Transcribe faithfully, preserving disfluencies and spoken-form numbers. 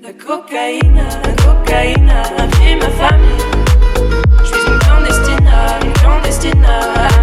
La cocaïne, la cocaïne a pris ma famille. Je suis une clandestine, une clandestine.